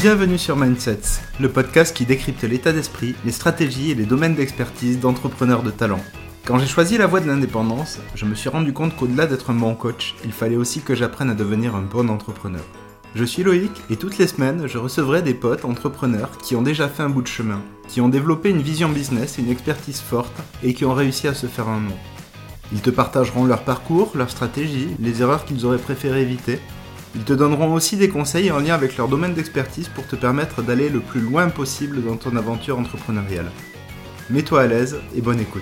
Bienvenue sur Mindsets, le podcast qui décrypte l'état d'esprit, les stratégies et les domaines d'expertise d'entrepreneurs de talent. Quand j'ai choisi la voie de l'indépendance, je me suis rendu compte qu'au-delà d'être un bon coach, il fallait aussi que j'apprenne à devenir un bon entrepreneur. Je suis Loïc et toutes les semaines, je recevrai des potes entrepreneurs qui ont déjà fait un bout de chemin, qui ont développé une vision business et une expertise forte et qui ont réussi à se faire un nom. Ils te partageront leur parcours, leur stratégie, les erreurs qu'ils auraient préféré éviter. Ils te donneront aussi des conseils en lien avec leur domaine d'expertise pour te permettre d'aller le plus loin possible dans ton aventure entrepreneuriale. Mets-toi à l'aise et bonne écoute.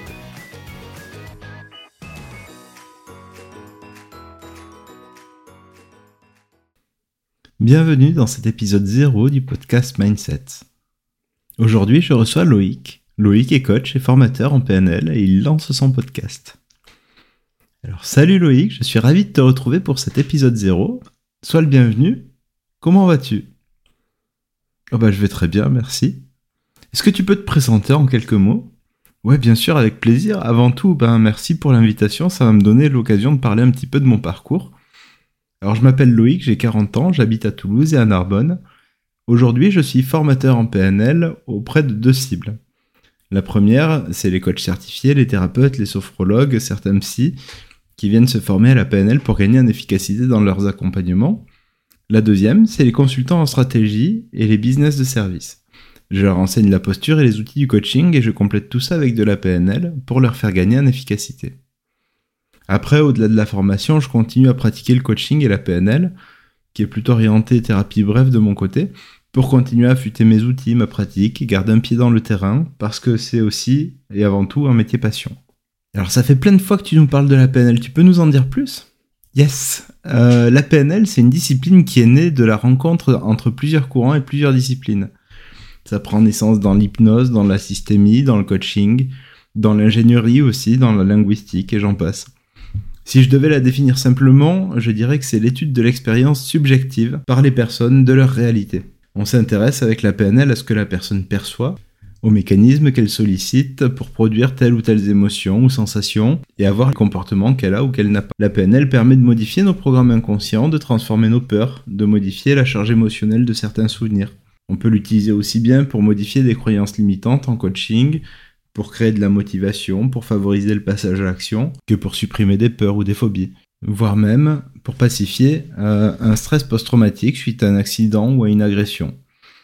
Bienvenue dans cet épisode 0 du podcast Mindset. Aujourd'hui, je reçois Loïc. Loïc est coach et formateur en PNL et il lance son podcast. Alors salut Loïc, je suis ravi de te retrouver pour cet épisode 0. Sois le bienvenu. Comment vas-tu ? Je vais très bien, merci. Est-ce que tu peux te présenter en quelques mots ? Ouais, bien sûr, avec plaisir. Avant tout, merci pour l'invitation, ça va me donner l'occasion de parler un petit peu de mon parcours. Alors je m'appelle Loïc, j'ai 40 ans, j'habite à Toulouse et à Narbonne. Aujourd'hui, je suis formateur en PNL auprès de 2 cibles. La première, c'est les coachs certifiés, les thérapeutes, les sophrologues, certains psys, qui viennent se former à la PNL pour gagner en efficacité dans leurs accompagnements. La deuxième, c'est les consultants en stratégie et les business de service. Je leur enseigne la posture et les outils du coaching et je complète tout ça avec de la PNL pour leur faire gagner en efficacité. Après, au-delà de la formation, je continue à pratiquer le coaching et la PNL, qui est plutôt orienté thérapie brève de mon côté, pour continuer à affûter mes outils, ma pratique, et garder un pied dans le terrain, parce que c'est aussi, et avant tout, un métier passion. Alors ça fait plein de fois que tu nous parles de la PNL, tu peux nous en dire plus ? Yes. La PNL, c'est une discipline qui est née de la rencontre entre plusieurs courants et plusieurs disciplines. Ça prend naissance dans l'hypnose, dans la systémie, dans le coaching, dans l'ingénierie aussi, dans la linguistique, et j'en passe. Si je devais la définir simplement, je dirais que c'est l'étude de l'expérience subjective par les personnes de leur réalité. On s'intéresse avec la PNL à ce que la personne perçoit, aux mécanismes qu'elle sollicite pour produire telle ou telle émotion ou sensation et avoir le comportement qu'elle a ou qu'elle n'a pas. La PNL permet de modifier nos programmes inconscients, de transformer nos peurs, de modifier la charge émotionnelle de certains souvenirs. On peut l'utiliser aussi bien pour modifier des croyances limitantes en coaching, pour créer de la motivation, pour favoriser le passage à l'action, que pour supprimer des peurs ou des phobies. Voire même pour pacifier un stress post-traumatique suite à un accident ou à une agression.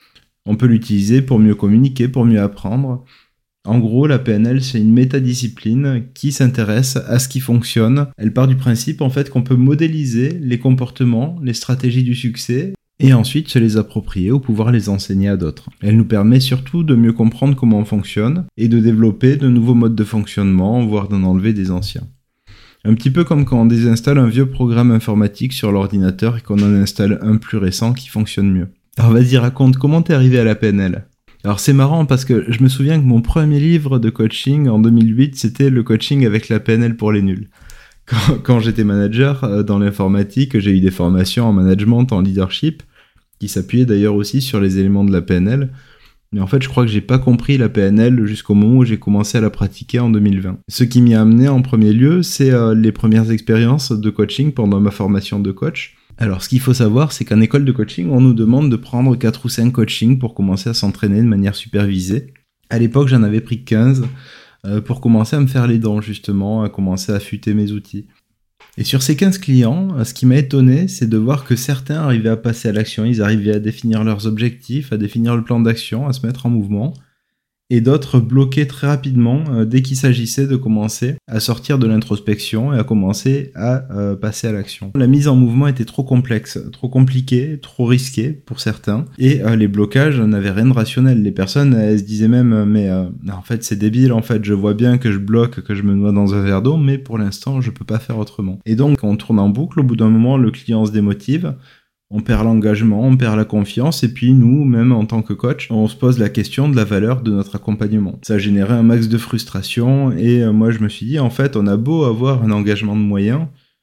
On peut l'utiliser pour mieux communiquer, pour mieux apprendre. En gros, la PNL, c'est une métadiscipline qui s'intéresse à ce qui fonctionne. Elle part du principe en fait qu'on peut modéliser les comportements, les stratégies du succès et ensuite se les approprier ou pouvoir les enseigner à d'autres. Elle nous permet surtout de mieux comprendre comment on fonctionne et de développer de nouveaux modes de fonctionnement, voire d'en enlever des anciens. Un petit peu comme quand on désinstalle un vieux programme informatique sur l'ordinateur et qu'on en installe un plus récent qui fonctionne mieux. Alors vas-y, raconte, comment t'es arrivé à la PNL ? Alors c'est marrant parce que je me souviens que mon premier livre de coaching en 2008, c'était le coaching avec la PNL pour les nuls. Quand j'étais manager dans l'informatique, j'ai eu des formations en management, en leadership, qui s'appuyaient d'ailleurs aussi sur les éléments de la PNL. Mais en fait, je crois que j'ai pas compris la PNL jusqu'au moment où j'ai commencé à la pratiquer en 2020. Ce qui m'y a amené en premier lieu, c'est les premières expériences de coaching pendant ma formation de coach. Alors, ce qu'il faut savoir, c'est qu'en école de coaching, on nous demande de prendre 4 ou 5 coachings pour commencer à s'entraîner de manière supervisée. À l'époque, j'en avais pris 15 pour commencer à me faire les dents, justement, à commencer à affûter mes outils. Et sur ces 15 clients, ce qui m'a étonné, c'est de voir que certains arrivaient à passer à l'action, ils arrivaient à définir leurs objectifs, à définir le plan d'action, à se mettre en mouvement, et d'autres bloquaient très rapidement dès qu'il s'agissait de commencer à sortir de l'introspection et à commencer à passer à l'action. La mise en mouvement était trop complexe, trop compliquée, trop risquée pour certains, et les blocages n'avaient rien de rationnel. Les personnes, elles se disaient même en fait c'est débile, en fait je vois bien que je bloque, que je me noie dans un verre d'eau, mais pour l'instant je peux pas faire autrement. Et donc on tourne en boucle, au bout d'un moment le client se démotive, on perd l'engagement, on perd la confiance, et puis nous, même en tant que coach, on se pose la question de la valeur de notre accompagnement. Ça a généré un max de frustration, et moi je me suis dit, en fait, on a beau avoir un engagement de moyens,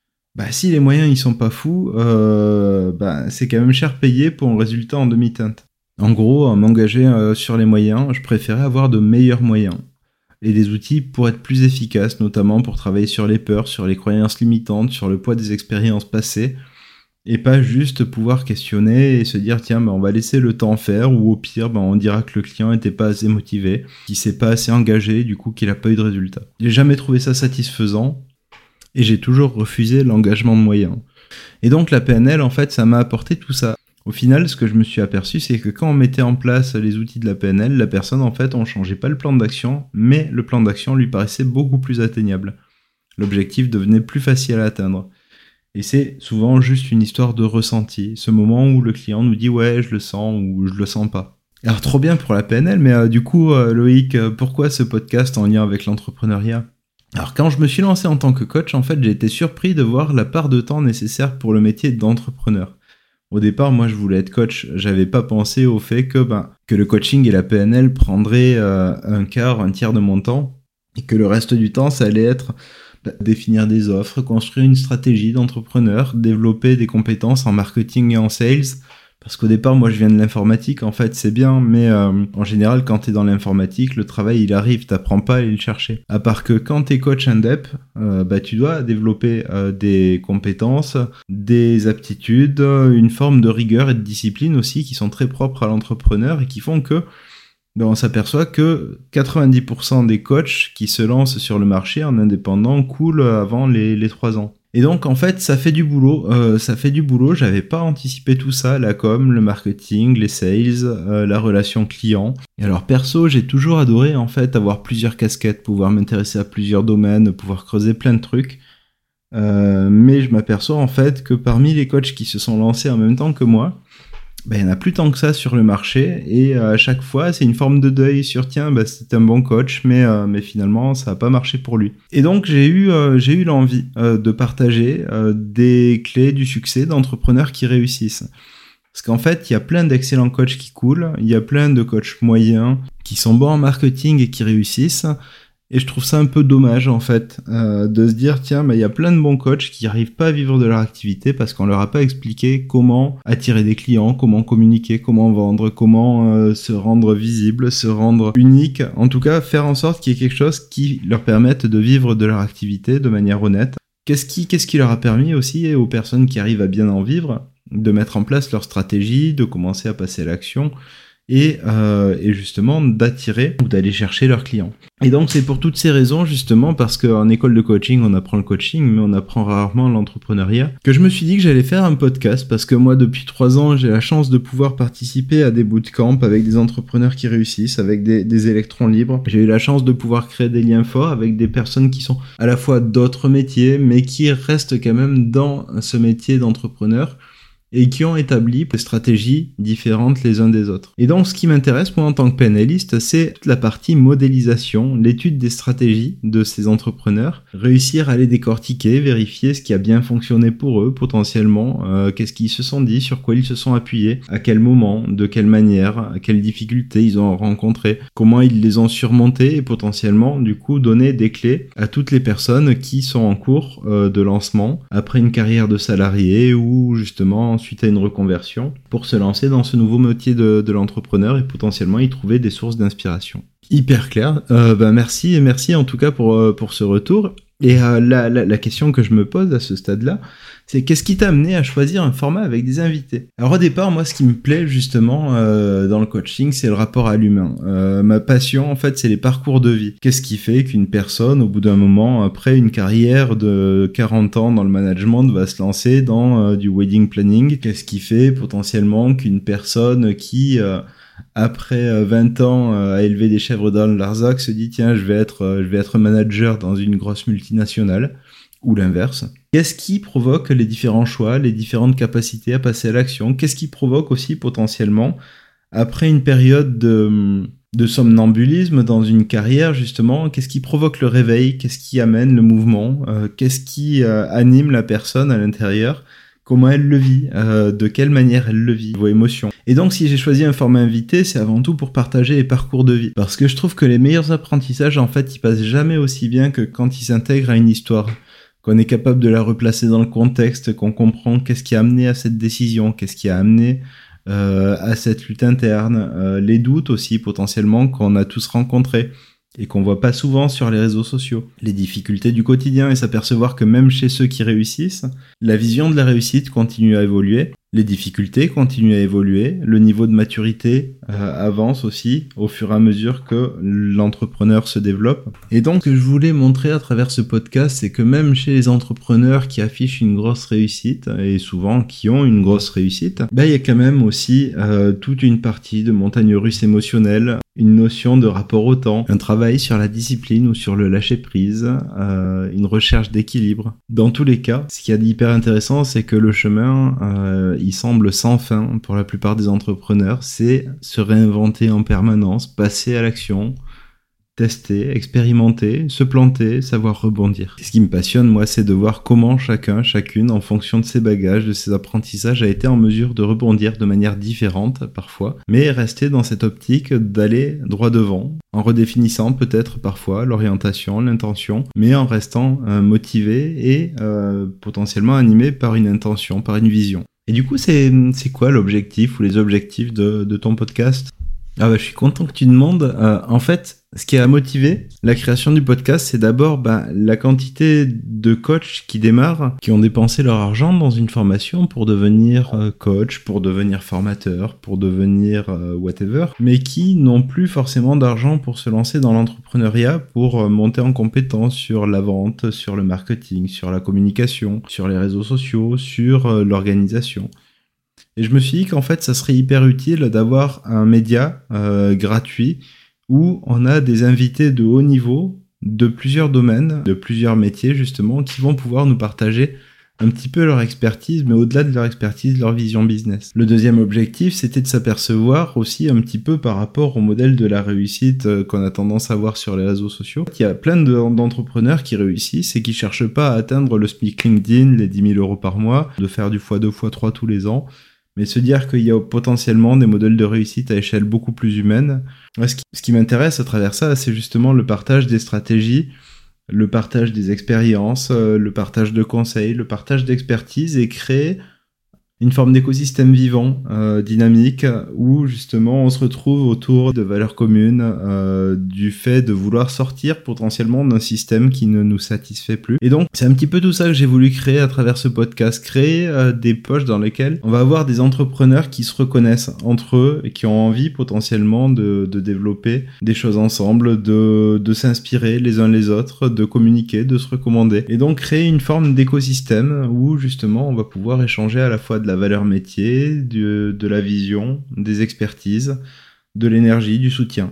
si les moyens ils sont pas fous, c'est quand même cher payé pour un résultat en demi-teinte. En gros, à m'engager sur les moyens, je préférais avoir de meilleurs moyens. Et des outils pour être plus efficaces, notamment pour travailler sur les peurs, sur les croyances limitantes, sur le poids des expériences passées, et pas juste pouvoir questionner et se dire tiens on va laisser le temps faire, ou au pire on dira que le client était pas assez motivé, qu'il s'est pas assez engagé, du coup qu'il a pas eu de résultat. J'ai jamais trouvé ça satisfaisant et j'ai toujours refusé l'engagement de moyens. Et donc la PNL en fait ça m'a apporté tout ça. Au final, ce que je me suis aperçu, c'est que quand on mettait en place les outils de la PNL, la personne, en fait, on changeait pas le plan d'action, mais le plan d'action lui paraissait beaucoup plus atteignable. L'objectif devenait plus facile à atteindre. Et c'est souvent juste une histoire de ressenti, ce moment où le client nous dit « ouais, je le sens » ou « je le sens pas ». Alors, trop bien pour la PNL, mais du coup, Loïc, pourquoi ce podcast en lien avec l'entrepreneuriat ? Alors, quand je me suis lancé en tant que coach, en fait, j'ai été surpris de voir la part de temps nécessaire pour le métier d'entrepreneur. Au départ, moi, je voulais être coach. J'avais pas pensé au fait que le coaching et la PNL prendraient un quart, un tiers de mon temps, et que le reste du temps, ça allait être définir des offres, construire une stratégie d'entrepreneur, développer des compétences en marketing et en sales. Parce qu'au départ, moi, je viens de l'informatique, en fait, c'est bien, mais en général, quand t'es dans l'informatique, le travail, il arrive, t'apprends pas à aller le chercher. À part que quand t'es coach indep, tu dois développer des compétences, des aptitudes, une forme de rigueur et de discipline aussi, qui sont très propres à l'entrepreneur et qui font que on s'aperçoit que 90% des coachs qui se lancent sur le marché en indépendant coulent avant les 3 ans. Et donc, en fait, ça fait du boulot. J'avais pas anticipé tout ça, la com, le marketing, les sales, la relation client. Et alors, perso, j'ai toujours adoré, en fait, avoir plusieurs casquettes, pouvoir m'intéresser à plusieurs domaines, pouvoir creuser plein de trucs. Mais je m'aperçois, en fait, que parmi les coachs qui se sont lancés en même temps que moi, il n'y en a plus tant que ça sur le marché, et à chaque fois c'est une forme de deuil sur tiens c'est un bon coach mais finalement ça n'a pas marché pour lui. Et donc j'ai eu l'envie de partager des clés du succès d'entrepreneurs qui réussissent. Parce qu'en fait il y a plein d'excellents coachs qui coulent, il y a plein de coachs moyens qui sont bons en marketing et qui réussissent. Et je trouve ça un peu dommage, en fait, de se dire, tiens, il y a plein de bons coachs qui n'arrivent pas à vivre de leur activité parce qu'on leur a pas expliqué comment attirer des clients, comment communiquer, comment vendre, comment se rendre visible, se rendre unique. En tout cas, faire en sorte qu'il y ait quelque chose qui leur permette de vivre de leur activité de manière honnête. Qu'est-ce qui leur a permis aussi aux personnes qui arrivent à bien en vivre de mettre en place leur stratégie, de commencer à passer à l'action et justement d'attirer ou d'aller chercher leurs clients. Et donc c'est pour toutes ces raisons, justement, parce qu'en école de coaching on apprend le coaching mais on apprend rarement l'entrepreneuriat, que je me suis dit que j'allais faire un podcast, parce que moi depuis 3 ans j'ai la chance de pouvoir participer à des bootcamps avec des entrepreneurs qui réussissent, avec des électrons libres. J'ai eu la chance de pouvoir créer des liens forts avec des personnes qui sont à la fois d'autres métiers mais qui restent quand même dans ce métier d'entrepreneur et qui ont établi des stratégies différentes les uns des autres. Et donc, ce qui m'intéresse, moi, en tant que PNListe, c'est toute la partie modélisation, l'étude des stratégies de ces entrepreneurs, réussir à les décortiquer, vérifier ce qui a bien fonctionné pour eux, potentiellement, qu'est-ce qu'ils se sont dit, sur quoi ils se sont appuyés, à quel moment, de quelle manière, quelles difficultés ils ont rencontrées, comment ils les ont surmontées, et potentiellement, du coup, donner des clés à toutes les personnes qui sont en cours de lancement, après une carrière de salarié, ou justement, suite à une reconversion, pour se lancer dans ce nouveau métier de l'entrepreneur et potentiellement y trouver des sources d'inspiration. Hyper clair. Merci en tout cas pour ce retour. Et la question que je me pose à ce stade-là, c'est qu'est-ce qui t'a amené à choisir un format avec des invités ? Alors au départ, moi, ce qui me plaît justement dans le coaching, c'est le rapport à l'humain. Ma passion, en fait, c'est les parcours de vie. Qu'est-ce qui fait qu'une personne, au bout d'un moment, après une carrière de 40 ans dans le management, va se lancer dans du wedding planning ? Qu'est-ce qui fait potentiellement qu'une personne qui après 20 ans à élever des chèvres dans le Larzac se dit tiens je vais être manager dans une grosse multinationale, ou l'inverse. Qu'est-ce qui provoque les différents choix, les différentes capacités à passer à l'action ? Qu'est-ce qui provoque aussi potentiellement, après une période de somnambulisme dans une carrière justement, qu'est-ce qui provoque le réveil ? Qu'est-ce qui amène le mouvement ? Qu'est-ce qui anime la personne à l'intérieur ? Comment elle le vit, de quelle manière elle le vit, vos émotions. Et donc si j'ai choisi un format invité, c'est avant tout pour partager les parcours de vie. Parce que je trouve que les meilleurs apprentissages, en fait, ils passent jamais aussi bien que quand ils s'intègrent à une histoire. Qu'on est capable de la replacer dans le contexte, qu'on comprend qu'est-ce qui a amené à cette décision, qu'est-ce qui a amené à cette lutte interne, les doutes aussi potentiellement qu'on a tous rencontrés. et qu'on voit pas souvent sur les réseaux sociaux. Les difficultés du quotidien et s'apercevoir que même chez ceux qui réussissent, la vision de la réussite continue à évoluer, les difficultés continuent à évoluer, le niveau de maturité avance aussi au fur et à mesure que l'entrepreneur se développe. Et donc, ce que je voulais montrer à travers ce podcast, c'est que même chez les entrepreneurs qui affichent une grosse réussite, et souvent qui ont une grosse réussite, il y a quand même aussi toute une partie de montagne russe émotionnelle, une notion de rapport au temps, un travail sur la discipline ou sur le lâcher-prise, une recherche d'équilibre. Dans tous les cas, ce qu'il y a d'hyper intéressant, c'est que le chemin, il semble sans fin pour la plupart des entrepreneurs, c'est se réinventer en permanence, passer à l'action, tester, expérimenter, se planter, savoir rebondir. Et ce qui me passionne, moi, c'est de voir comment chacune, en fonction de ses bagages, de ses apprentissages, a été en mesure de rebondir de manière différente, parfois, mais rester dans cette optique d'aller droit devant, en redéfinissant peut-être parfois l'orientation, l'intention, mais en restant motivé et potentiellement animé par une intention, par une vision. Et du coup, c'est quoi l'objectif ou les objectifs de ton podcast ? Je suis content que tu demandes. En fait, ce qui a motivé la création du podcast, c'est d'abord la quantité de coachs qui démarrent, qui ont dépensé leur argent dans une formation pour devenir coach, pour devenir formateur, pour devenir whatever, mais qui n'ont plus forcément d'argent pour se lancer dans l'entrepreneuriat, pour monter en compétence sur la vente, sur le marketing, sur la communication, sur les réseaux sociaux, sur l'organisation. Et je me suis dit qu'en fait, ça serait hyper utile d'avoir un média gratuit où on a des invités de haut niveau de plusieurs domaines, de plusieurs métiers justement, qui vont pouvoir nous partager un petit peu leur expertise, mais au-delà de leur expertise, leur vision business. Le deuxième objectif, c'était de s'apercevoir aussi un petit peu par rapport au modèle de la réussite qu'on a tendance à voir sur les réseaux sociaux. Il y a plein d'entrepreneurs qui réussissent et qui cherchent pas à atteindre le SMIC LinkedIn, les 10 000 euros par mois, de faire du x2, x3 tous les ans, mais se dire qu'il y a potentiellement des modèles de réussite à échelle beaucoup plus humaine. Ce qui m'intéresse à travers ça, c'est justement le partage des stratégies, le partage des expériences, le partage de conseils, le partage d'expertise et créer une forme d'écosystème vivant, dynamique, où justement on se retrouve autour de valeurs communes, du fait de vouloir sortir potentiellement d'un système qui ne nous satisfait plus. Et donc c'est un petit peu tout ça que j'ai voulu créer à travers ce podcast, créer des poches dans lesquelles on va avoir des entrepreneurs qui se reconnaissent entre eux et qui ont envie potentiellement de développer des choses ensemble, de s'inspirer les uns les autres, de communiquer, de se recommander. Et donc créer une forme d'écosystème où justement on va pouvoir échanger à la fois de la valeur métier, de la vision, des expertises, de l'énergie, du soutien.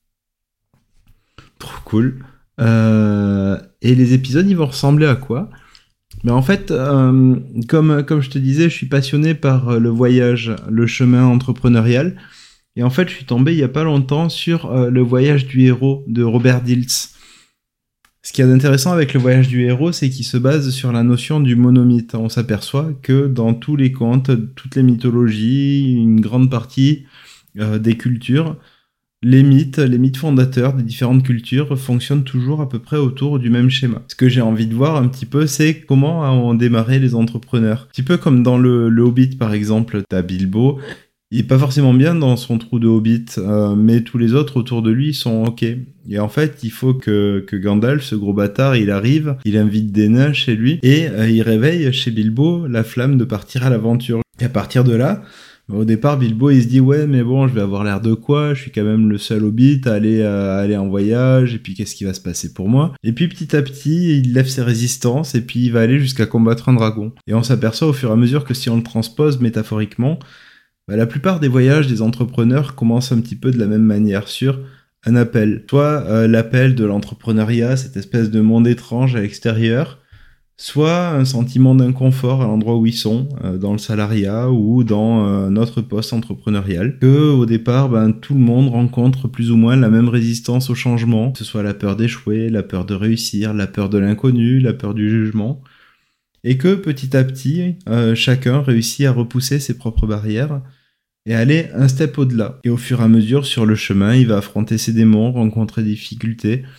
Trop cool. Et les épisodes, ils vont ressembler à quoi ? Mais en fait, comme je te disais, je suis passionné par le voyage, le chemin entrepreneurial. Et en fait, je suis tombé il y a pas longtemps sur le voyage du héros de Robert Dilts. Ce qu'il y a d'intéressant avec le voyage du héros, c'est qu'il se base sur la notion du monomythe. On s'aperçoit que dans tous les contes, toutes les mythologies, une grande partie des cultures, les mythes fondateurs des différentes cultures fonctionnent toujours à peu près autour du même schéma. Ce que j'ai envie de voir un petit peu, c'est comment ont démarré les entrepreneurs. Un petit peu comme dans le Hobbit, par exemple, t'as Bilbo. Il est pas forcément bien dans son trou de Hobbit, mais tous les autres autour de lui sont ok. Et en fait, il faut que Gandalf, ce gros bâtard, il arrive, il invite des nains chez lui, et il réveille chez Bilbo la flamme de partir à l'aventure. Et à partir de là, au départ, Bilbo, il se dit « Ouais, mais bon, je vais avoir l'air de quoi ? Je suis quand même le seul Hobbit à aller en voyage, et puis qu'est-ce qui va se passer pour moi ?» Et puis petit à petit, il lève ses résistances, et puis il va aller jusqu'à combattre un dragon. Et on s'aperçoit au fur et à mesure que si on le transpose métaphoriquement, la plupart des voyages des entrepreneurs commencent un petit peu de la même manière, sur un appel. Soit l'appel de l'entrepreneuriat, cette espèce de monde étrange à l'extérieur, soit un sentiment d'inconfort à l'endroit où ils sont, dans le salariat ou dans notre poste entrepreneurial, que au départ, tout le monde rencontre plus ou moins la même résistance au changement, que ce soit la peur d'échouer, la peur de réussir, la peur de l'inconnu, la peur du jugement, et que petit à petit, chacun réussit à repousser ses propres barrières et aller un step au-delà. Et au fur et à mesure, sur le chemin, il va affronter ses démons, rencontrer des difficultés,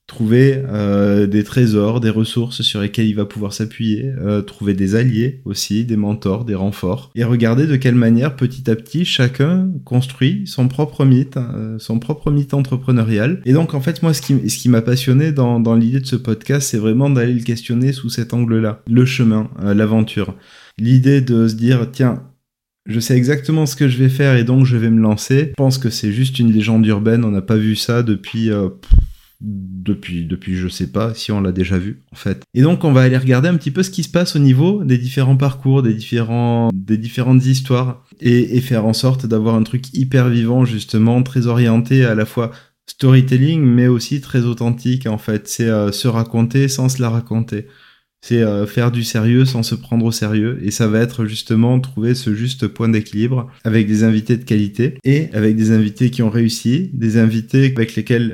trouver des trésors, des ressources sur lesquelles il va pouvoir s'appuyer, trouver des alliés aussi, des mentors, des renforts, et regarder de quelle manière petit à petit chacun construit son propre mythe entrepreneurial. Et donc en fait moi ce qui m'a passionné dans l'idée de ce podcast, c'est vraiment d'aller le questionner sous cet angle-là, le chemin, l'aventure, l'idée de se dire tiens, je sais exactement ce que je vais faire et donc je vais me lancer. Je pense que c'est juste une légende urbaine, on n'a pas vu ça depuis je sais pas si on l'a déjà vu en fait. Et donc on va aller regarder un petit peu ce qui se passe au niveau des différents parcours, des différentes histoires et faire en sorte d'avoir un truc hyper vivant justement, très orienté à la fois storytelling mais aussi très authentique en fait. C'est se raconter sans se la raconter. C'est faire du sérieux sans se prendre au sérieux et ça va être justement trouver ce juste point d'équilibre avec des invités de qualité et avec des invités qui ont réussi, des invités avec lesquels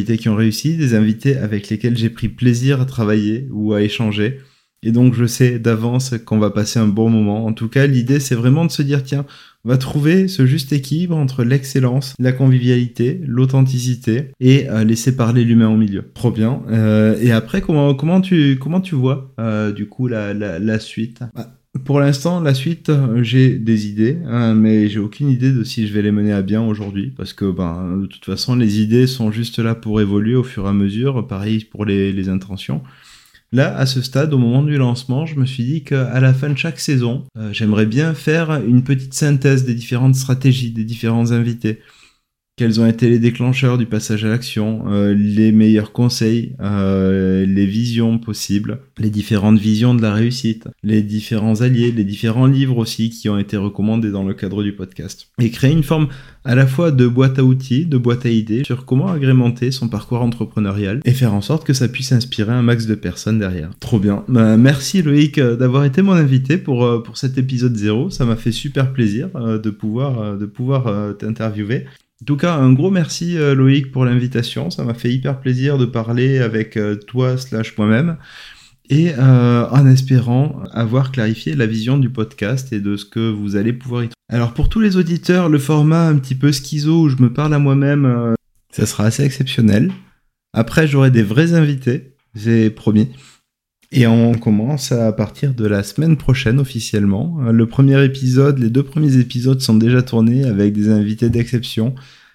j'ai pris plaisir à travailler ou à échanger. Et donc je sais d'avance qu'on va passer un bon moment. En tout cas, l'idée c'est vraiment de se dire tiens, on va trouver ce juste équilibre entre l'excellence, la convivialité, l'authenticité et laisser parler l'humain au milieu. Trop bien. Et après, comment tu vois du coup la suite? Pour l'instant, la suite, j'ai des idées, mais j'ai aucune idée de si je vais les mener à bien aujourd'hui, parce que de toute façon, les idées sont juste là pour évoluer au fur et à mesure. Pareil pour les intentions. Là, à ce stade, au moment du lancement, je me suis dit qu'à la fin de chaque saison, j'aimerais bien faire une petite synthèse des différentes stratégies, des différents invités. Quels ont été les déclencheurs du passage à l'action, les meilleurs conseils, les visions possibles, les différentes visions de la réussite, les différents alliés, les différents livres aussi qui ont été recommandés dans le cadre du podcast. Et créer une forme à la fois de boîte à outils, de boîte à idées sur comment agrémenter son parcours entrepreneurial et faire en sorte que ça puisse inspirer un max de personnes derrière. Trop bien. Merci Loïc d'avoir été mon invité pour cet épisode 0. Ça m'a fait super plaisir de pouvoir t'interviewer. En tout cas, un gros merci Loïc pour l'invitation, ça m'a fait hyper plaisir de parler avec toi / moi-même et en espérant avoir clarifié la vision du podcast et de ce que vous allez pouvoir y trouver. Alors pour tous les auditeurs, le format un petit peu schizo où je me parle à moi-même, ça sera assez exceptionnel. Après, j'aurai des vrais invités, j'ai promis. Et on commence à partir de la semaine prochaine officiellement. Les 2 premiers épisodes sont déjà tournés avec des invités d'exception.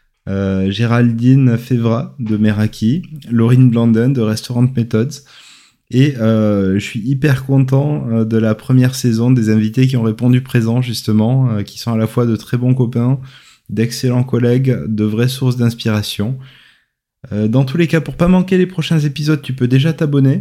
Géraldine Fevra de Meraki, Laurine Blandin de Restaurant Methods. Et je suis hyper content de la première saison, des invités qui ont répondu présent justement, qui sont à la fois de très bons copains, d'excellents collègues, de vraies sources d'inspiration. Dans tous les cas, pour pas manquer les prochains épisodes, tu peux déjà t'abonner.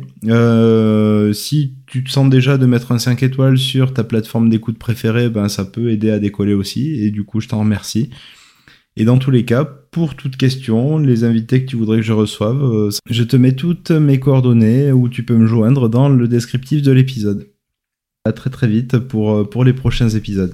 Si tu te sens déjà de mettre un 5 étoiles sur ta plateforme d'écoute préférée, ça peut aider à décoller aussi, et du coup je t'en remercie. Et dans tous les cas, pour toute question, les invités que tu voudrais que je reçoive, je te mets toutes mes coordonnées où tu peux me joindre dans le descriptif de l'épisode. À très très vite pour les prochains épisodes.